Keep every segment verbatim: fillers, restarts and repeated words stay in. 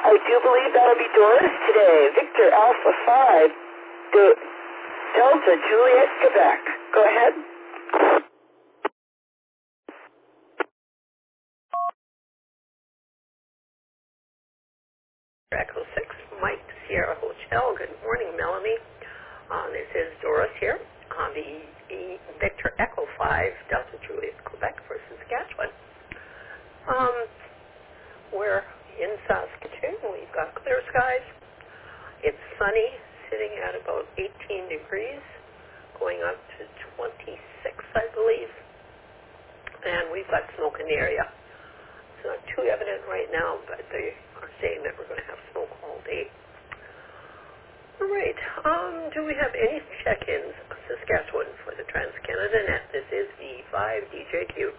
I do believe that'll be Doris today. Victor Alpha five, De- Delta Juliet, Quebec. Go ahead. Echo six, Mike Sierra Hotel. Good morning, Melanie. Uh, this is Doris here on the e- Victor Echo five, Delta Juliet, Quebec for Saskatchewan. Um, we're in Saskatoon. We've got clear skies. It's sunny, sitting at about eighteen degrees, going up to twenty-six, I believe. And we've got smoke in the area. It's not too evident right now, but they are saying that we're going to have smoke all day. All right. Um, do we have any check-ins? Saskatchewan for the Trans-Canada Net. This is V five D J Q.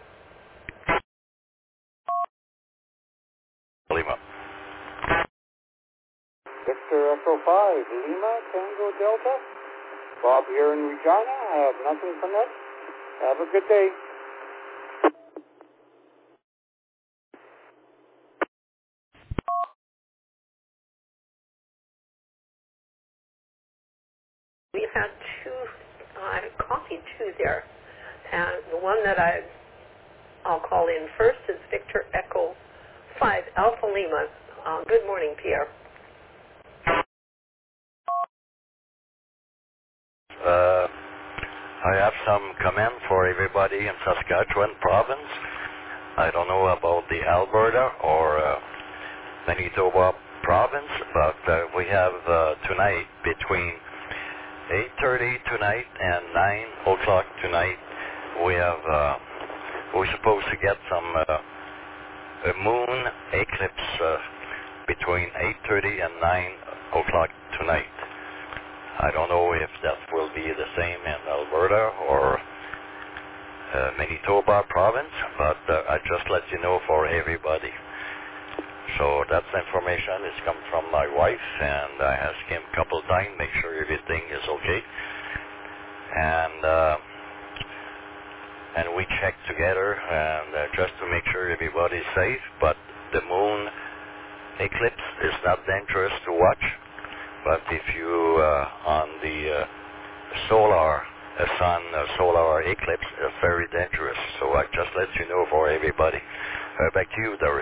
Lima. Victor Echo five, Lima, Tango Delta. Bob here in Regina. I have nothing from it. Have a good day. We had two, I uh, copied two there. And the one that I, I'll call in first is Victor Echo five, Alpha Lima. Uh, good morning, Pierre. Uh, I have some comment for everybody in Saskatchewan province. I don't know about the Alberta or uh, Manitoba province, but uh, we have uh, tonight between eight thirty tonight and nine o'clock tonight. We have uh, we're supposed to get some uh, a moon eclipse uh, between eight thirty and nine o'clock tonight. I don't know if that will be the same in Alberta or uh, Manitoba province, but uh, I just let you know for everybody. So that's information. It's come from my wife, and I asked him a couple of times, make sure everything is okay. And uh, and we checked together, and uh, just to make sure everybody's safe. But the moon eclipse is not dangerous to watch. But if you uh, on the uh, solar uh, sun uh, solar eclipse, it's very dangerous. So I just let you know for everybody. Uh, back to you, Doris.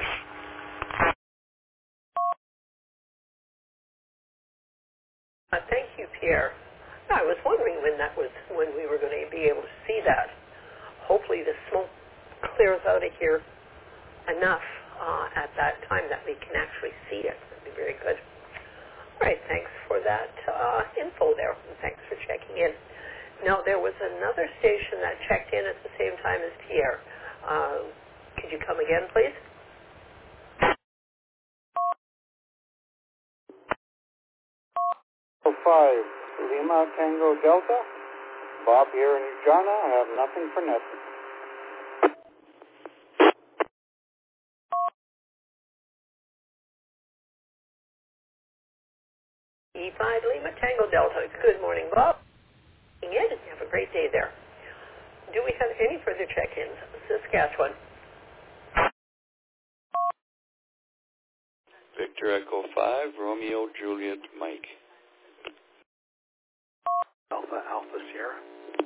Uh, thank you, Pierre. I was wondering when that was, when we were going to be able to see that. Hopefully the smoke clears out of here enough uh, at that time that we can actually see it. That'd be very good. All right, thanks for that uh, info there, and thanks for checking in. Now, there was another station that checked in at the same time as Pierre. Uh, could you come again, please? five, Lima, Tango Delta. Bob here in Regina. I have nothing for net. E five Lima Tango Delta. Good morning, Bob. In. Have a great day there. Do we have any further check-ins? Saskatchewan. Victor Echo five, Romeo Juliet Mike. Alpha Alpha Sierra.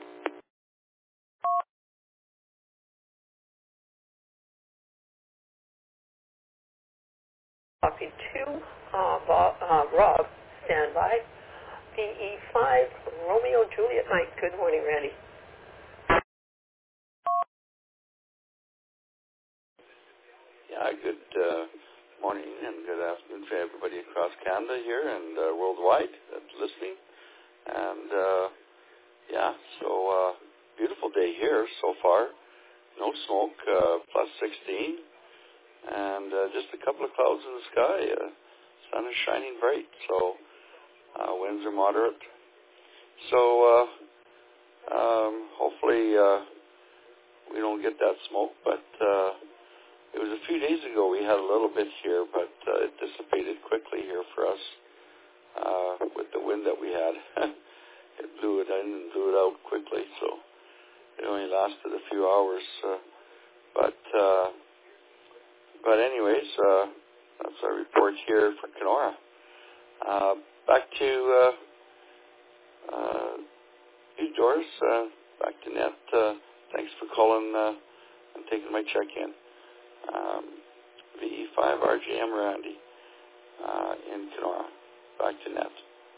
Copy two, uh, Bob, uh, Rob, stand by. V E five, Romeo Juliet Mike. Good morning, Randy. Yeah, good uh, morning and good afternoon to everybody across Canada here and uh, worldwide that's listening. And uh, yeah, so uh, beautiful day here so far. No smoke, uh, plus sixteen. And uh, just a couple of clouds in the sky. Uh, sun is shining bright, so uh, winds are moderate. So uh, um, hopefully uh, we don't get that smoke. But uh, it was a few days ago we had a little bit here, but uh, it dissipated quickly here for us uh, with the wind that we had. It blew it in and blew it out quickly, so it only lasted a few hours. Uh, but uh, But anyways, uh, that's our report report here for Kenora. Uh, back to uh, uh, you, Doris. Uh, back to Net. Uh, thanks for calling uh, and taking my check-in. Um, V E five R J M Randy uh, in Kenora. Back to Net.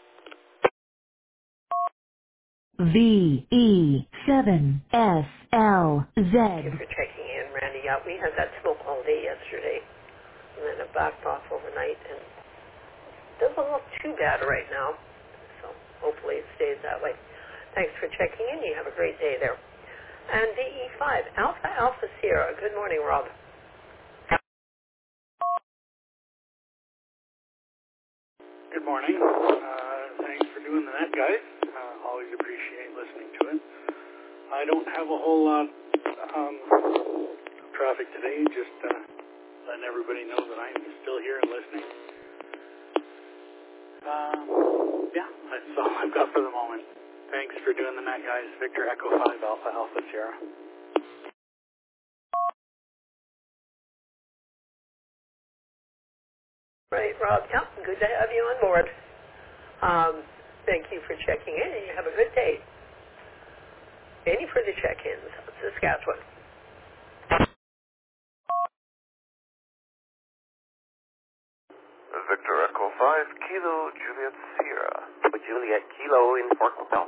V E seven S L Z. Thank you for checking in, Randy. Yeah, we had that smoke all day yesterday, and then it backed off overnight, and it doesn't look too bad right now, so hopefully it stays that way. Thanks for checking in. You have a great day there. And V E five, Alpha Alpha Sierra. Good morning, Rob. Good morning. Uh, thanks for doing the net, guys. Uh, always appreciate listening to it. I don't have a whole lot um, of traffic today, just uh, letting everybody know that I'm still here and listening. Um, yeah, that's all I've got for the moment. Thanks for doing the net, guys. Victor Echo five Alpha Alpha Sierra. Right, Rob. Yeah, good to have you on board. Um, thank you for checking in, and you have a good day. Any further check-ins? Saskatchewan. Victor Echo five, Kilo Juliet Sierra. Juliet Kilo in Fort Lauderdale.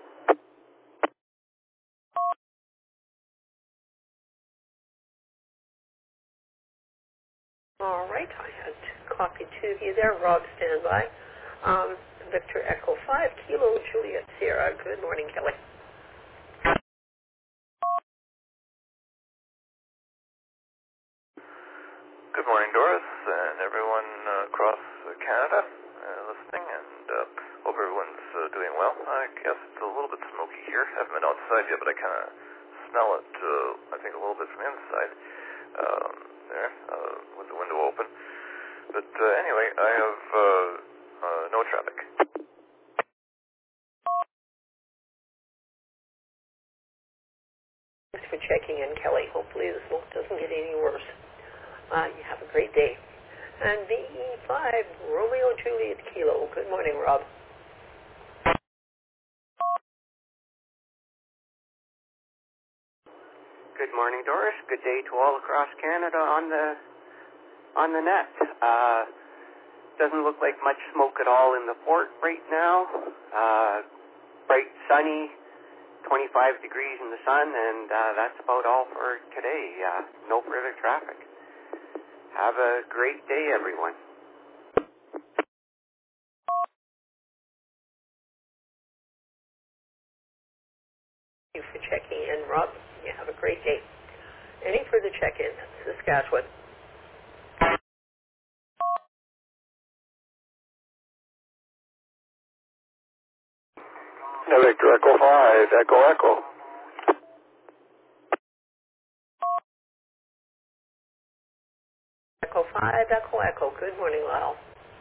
All right, I had copied two of you there. Rob, stand by. Um, Victor Echo five, Kilo Juliet Sierra. Good morning, Kelly. Good morning, Doris, and everyone uh, across Canada uh, listening, and uh, hope everyone's uh, doing well. I guess it's a little bit smoky here. Haven't been outside yet, but I kind of smell it, uh, I think, a little bit from inside um, there uh, with the window open. But uh, anyway, I have uh, uh, no traffic. Thanks for checking in, Kelly. Hopefully the smoke doesn't get any worse. Uh, you have a great day. And V E five, Romeo Juliet Kilo. Good morning, Rob. Good morning, Doris. Good day to all across Canada on the on the net. Uh, doesn't look like much smoke at all in the port right now. Uh, bright, sunny, twenty-five degrees in the sun, and uh, that's about all for today. Uh, no further traffic. Have a great day, everyone. Thank you for checking in, Rob. You have a great day. Any further check-ins? Saskatchewan. Victor Echo five, Echo Echo. Echo five, Echo Echo. Good morning, Lyle.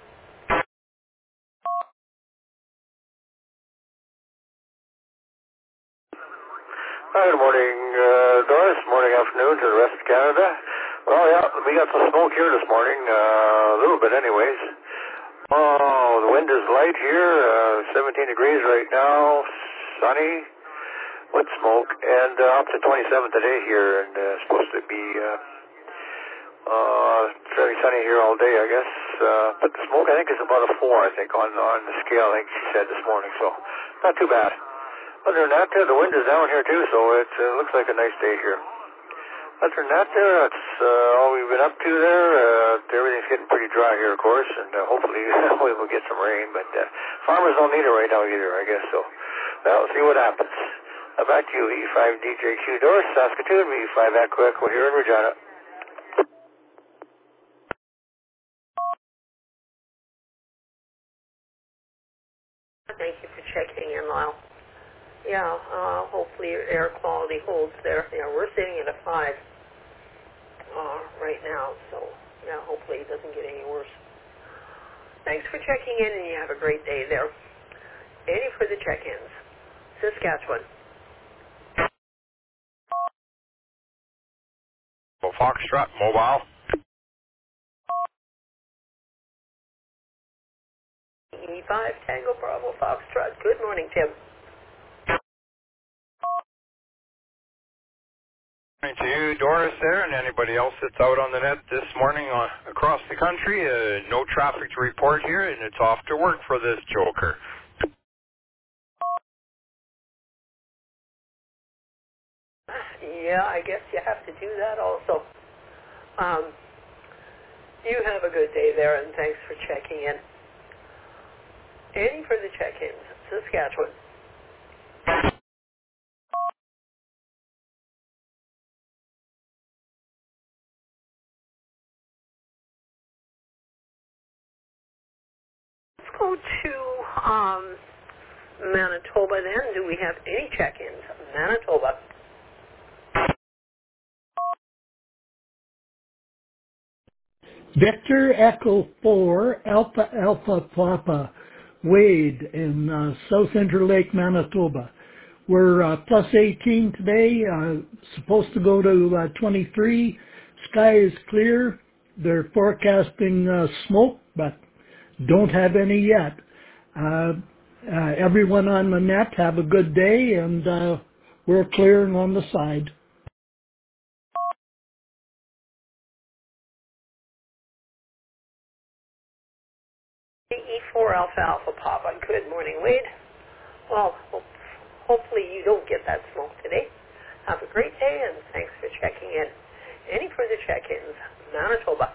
Hi, good morning, uh, Doris. Morning, afternoon to the rest of Canada. Well, yeah, we got some smoke here this morning, uh, a little bit anyways. Oh, the wind is light here, uh, seventeen degrees right now, sunny, with smoke, and uh, up to twenty-seven today here, and uh, supposed to be uh, uh, fairly sunny here all day, I guess. Uh, but the smoke, I think, is about a four, I think, on, on the scale, I think she said this morning, so not too bad. Other than that, uh, the wind is down here too, so it uh, looks like a nice day here. Other than that, there, that's uh, all we've been up to there. Uh, everything's getting pretty dry here, of course, and uh, hopefully we will get some rain. But uh, farmers don't need it right now either, I guess. So, well, we'll see what happens. Uh, back to you, E five D J Q Doris, Saskatoon, V five Echo Echo here in Regina. Thank you for checking in, Lyle. Yeah, uh, hopefully your air quality holds there. Yeah, we're sitting at a five uh, right now, so yeah, hopefully it doesn't get any worse. Thanks for checking in, and you have a great day there. Any further check-ins? Saskatchewan. Foxtrot Mobile. E five Tango Bravo Foxtrot. Good morning, Tim. Good morning to you, Doris, there, and anybody else that's out on the net this morning on, across the country. Uh, no traffic to report here, and it's off to work for this joker. Yeah, I guess you have to do that also. Um, you have a good day there, and thanks for checking in. Any further check-ins? Saskatchewan. Let's go to um, Manitoba then. Do we have any check-ins? Manitoba. Victor Echo four, Alpha Alpha Papa, Wade in uh, South Interlake, Manitoba. We're uh, plus eighteen today, uh, supposed to go to uh, twenty-three. Sky is clear. They're forecasting uh, smoke, but don't have any yet. Uh, uh, everyone on the net, have a good day, and uh, we're clearing on the side. E four Alpha Alpha Papa. Good morning, Wade. Well, hopefully you don't get that smoke today. Have a great day, and thanks for checking in. Any further check-ins? Manitoba.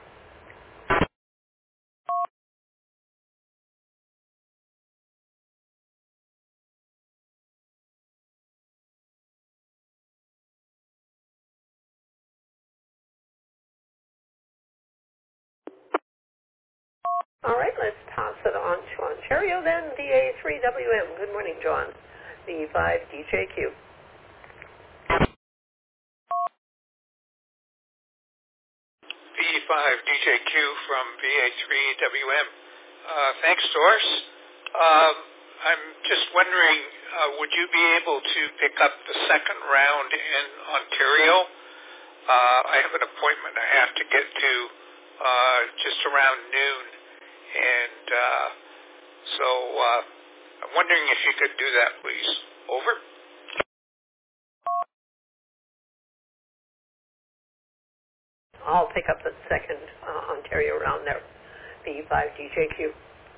All right, let's pass it on to Ontario then. V A three W M. Good morning, John. V five D J Q. V five D J Q from V A three W M. Uh, thanks, Doris. Um, I'm just wondering, uh, would you be able to pick up the second round in Ontario? Uh, I have an appointment I have to get to uh, just around noon, and uh, so uh, I'm wondering if you could do that, please. Over. I'll pick up the second uh, Ontario round there. V five D J Q.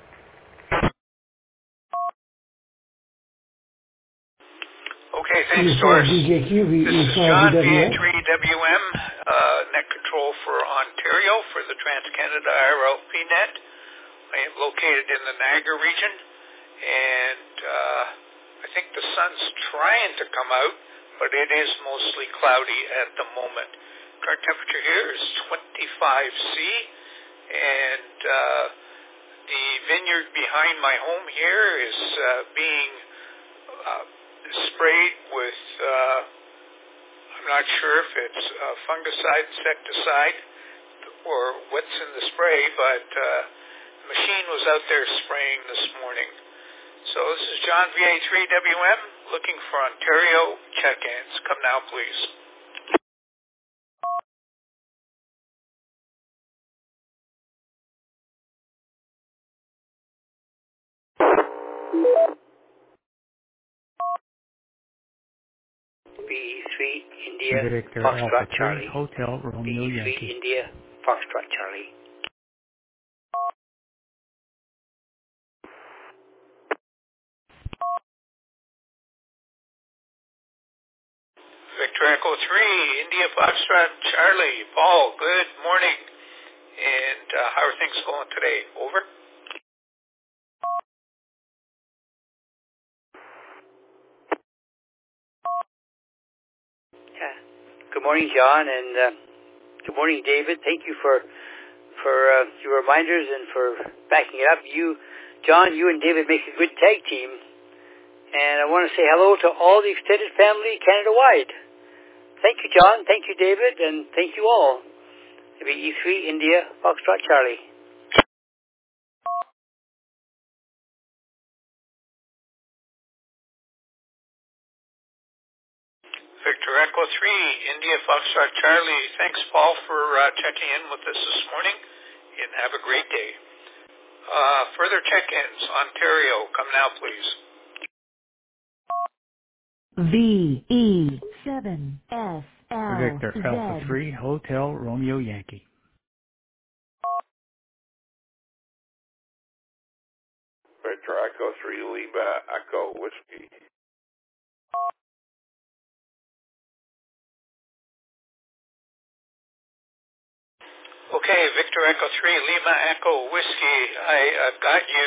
Okay, thanks, Doris. This is John, V A three W M, uh, net control for Ontario for the TransCanada I R L P net. I am located in the Niagara region, and uh, I think the sun's trying to come out, but it is mostly cloudy at the moment. Current temperature here is twenty-five C, and uh, the vineyard behind my home here is uh, being uh, sprayed with, uh, I'm not sure if it's uh, fungicide, insecticide, or what's in the spray, but uh, the machine was out there spraying this morning. So this is John, V A three W M, looking for Ontario check-ins. Come now, please. B E three India Victor Foxtrot Charlie. Hotel Romeo B E three Yankee. India Foxtrot Charlie. Victor Echo three India Foxtrot Charlie. Paul, good morning. And uh, how are things going today? Over. Yeah. Good morning, John, and uh, good morning, David. Thank you for for uh, your reminders and for backing it up. You, John, you and David make a good tag team, and I want to say hello to all the extended family Canada-wide. Thank you, John. Thank you, David, and thank you all. B E three India Foxtrot Charlie. Victor Echo three India Foxtrot Charlie. Thanks, Paul, for uh, checking in with us this morning, and have a great day. Uh, further check-ins. Ontario, come now, please. V E seven S L Victor Z. Alpha three Hotel Romeo Yankee. Victor Echo three Lima Echo Whiskey. Okay, Victor Echo three Lima Echo Whiskey. I, I've got you